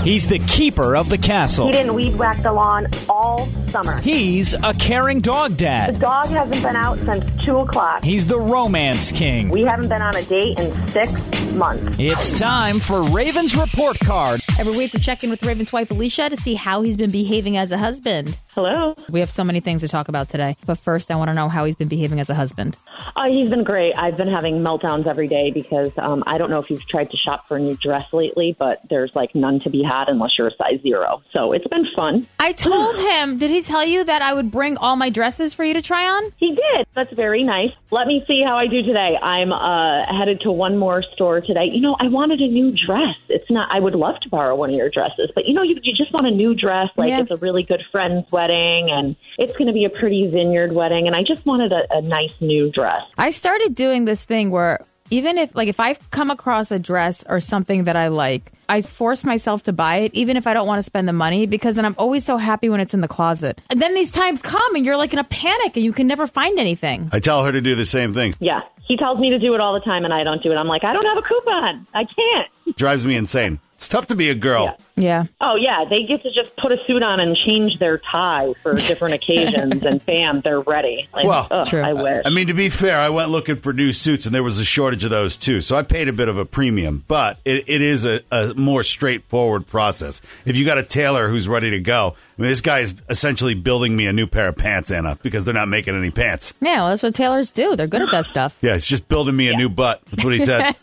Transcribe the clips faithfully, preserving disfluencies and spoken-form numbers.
He's the keeper of the castle. He didn't weed whack the lawn all summer. He's a caring dog The dad. dog hasn't been out since two o'clock. He's the romance king. We haven't been on a date in six months. It's time for Raven's Report Card. Every week we check in with Raven's wife, Alicia, to see how he's been behaving as a husband. Hello. We have so many things to talk about today. But first, I want to know how he's been behaving as a husband. Uh, he's been great. I've been having meltdowns every day because um, I don't know if you've tried to shop for a new dress lately, but there's like none to be had unless you're a size zero. So it's been fun. I told him, did he tell you that I would bring all my dresses for you to try on? He did. That's very nice. Let me see how I do today. I'm uh, headed to one more store today. You know, I wanted a new dress. It's not, I would love to borrow one of your dresses, but you know, you, you just want a new dress. Like Yeah. it's a really good friend's wedding and it's going to be a pretty vineyard wedding. And I just wanted a, a nice new dress. I started doing this thing where even if, like, if I come across a dress or something that I like, I force myself to buy it, even if I don't want to spend the money, because then I'm always so happy when it's in the closet. And then these times come and you're like in a panic and you can never find anything. I tell her to do the same thing. Yeah. He tells me to do it all the time and I don't do it. I'm like, I don't have a coupon. I can't. Drives me insane. It's tough to be a girl. Yeah. Yeah. Oh, yeah. They get to just put a suit on and change their tie for different occasions, and bam, they're ready. Like, Well, ugh, True. I wish. I mean, to be fair, I went looking for new suits, and there was a shortage of those, too. So I paid a bit of a premium, but it, it is a, a more straightforward process. If you got a tailor who's ready to go, I mean, this guy is essentially building me a new pair of pants, Anna, because they're not making any pants. Yeah, well, that's what tailors do. They're good at that stuff. Yeah, it's just building me a new butt. That's what he said.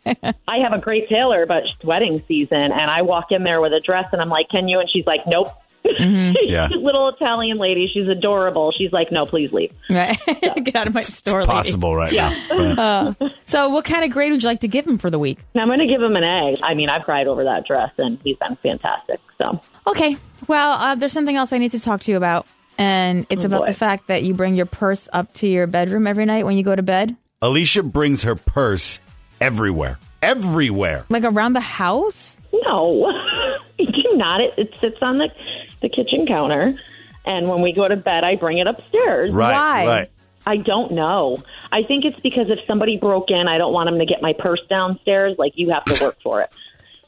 I have a great tailor, but it's wedding season, and I walk in there with a dress, and I'm like, can you? And she's like, nope. Mm-hmm. Yeah. Little Italian lady. She's adorable. She's like, no, please leave. Right. Get out of my store, lady. Possible right Yeah. now. Yeah. So what kind of grade would you like to give him for the week? I'm going to give him an A. I mean, I've cried over that dress, and he's been fantastic. So Okay. Well, uh, there's something else I need to talk to you about. And it's Oh, about boy. the fact that you bring your purse up to your bedroom every night when you go to bed. Alicia brings her purse everywhere. Everywhere. Like around the house? no, you do not. It, it sits on the, the kitchen counter, and when we go to bed, I bring it upstairs. Right, Why? right. I don't know. I think it's because if somebody broke in, I don't want them to get my purse downstairs. Like, you have to work for it.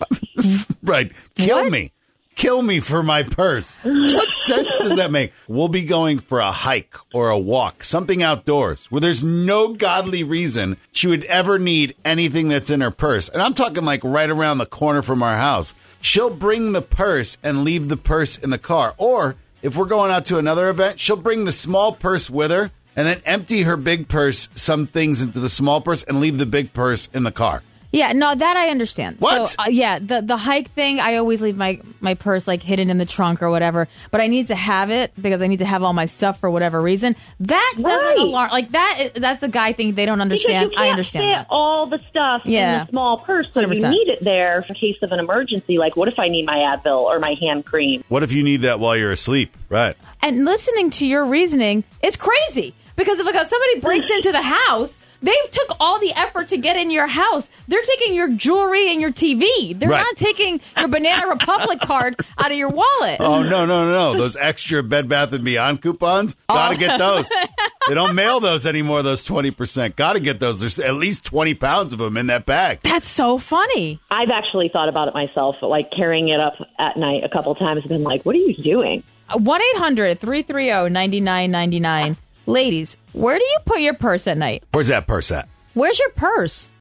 Right. Kill What? me. Kill me for my purse. What sense does that make? We'll be going for a hike or a walk, something outdoors, where there's no godly reason she would ever need anything that's in her purse. And I'm talking like right around the corner from our house. She'll bring the purse and leave the purse in the car. Or if we're going out to another event, she'll bring the small purse with her and then empty her big purse, some things into the small purse, and leave the big purse in the car. Yeah, no, that I understand. What? So, uh, yeah, the the hike thing, I always leave my, my purse like hidden in the trunk or whatever. But I need to have it because I need to have all my stuff for whatever reason. That Right. doesn't alarm. Like that. Is, that's a guy thing they don't understand. Because you can't I understand fit that. all the stuff Yeah. in the small purse, so one hundred you percent. need it there in case of an emergency. Like, what if I need my Advil or my hand cream? What if you need that while you're asleep? Right. And listening to your reasoning is crazy because if like, somebody breaks into the house, they took all the effort to get in your house. They're taking your jewelry and your T V. They're Right. not taking your Banana Republic card out of your wallet. Oh, no, no, no. Those extra Bed Bath and Beyond coupons, got to get those. They don't mail those anymore, those twenty percent. Got to get those. There's at least twenty pounds of them in that bag. That's so funny. I've actually thought about it myself, like carrying it up at night a couple times. I've been like, what are you doing? one eight hundred three three zero nine nine nine nine. Ladies, where do you put your purse at night? Where's that purse at? Where's your purse?